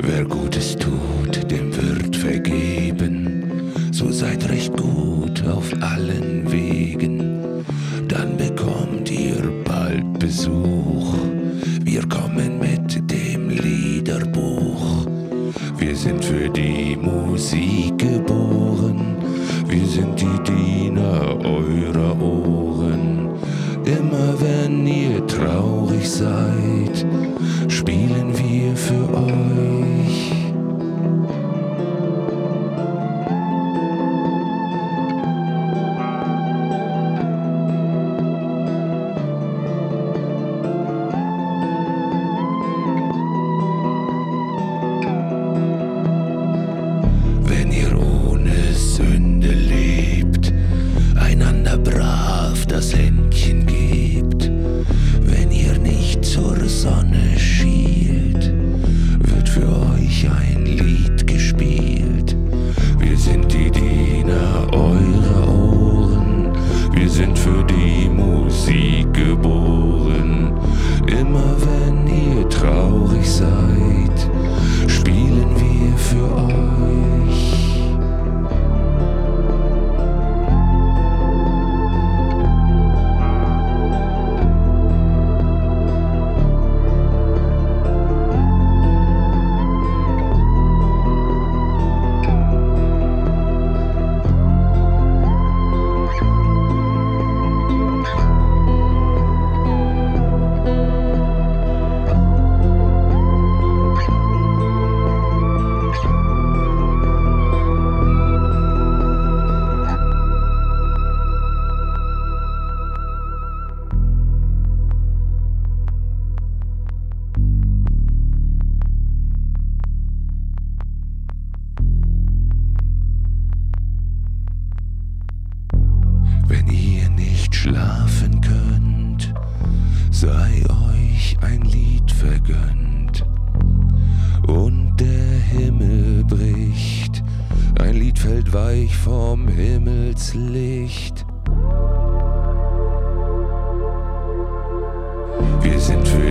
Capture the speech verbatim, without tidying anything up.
Wer Gutes tut, dem wird vergeben, so seid recht gut auf allen Wegen, dann bekommt ihr bald Besuch. Wir kommen mit dem Liederbuch. Wir sind für die Musik geboren, wir sind die Diener eurer Ohren. Immer wenn ihr traurig seid, spielen wir für euch. Wenn ihr ohne Sünde lebt, einander brav das Händchen gebt, wenn ihr nicht zur Sonne schielt, wird für euch ein Lied gespielt. Wir sind die Diener eurer Ohren, wir sind für die Musik geboren. Immer wenn ihr traurig seid, spielen wir für euch. Wenn ihr nicht schlafen könnt, sei euch ein Lied vergönnt. Und der Himmel bricht, ein Lied fällt weich vom Himmelslicht. Wir sind für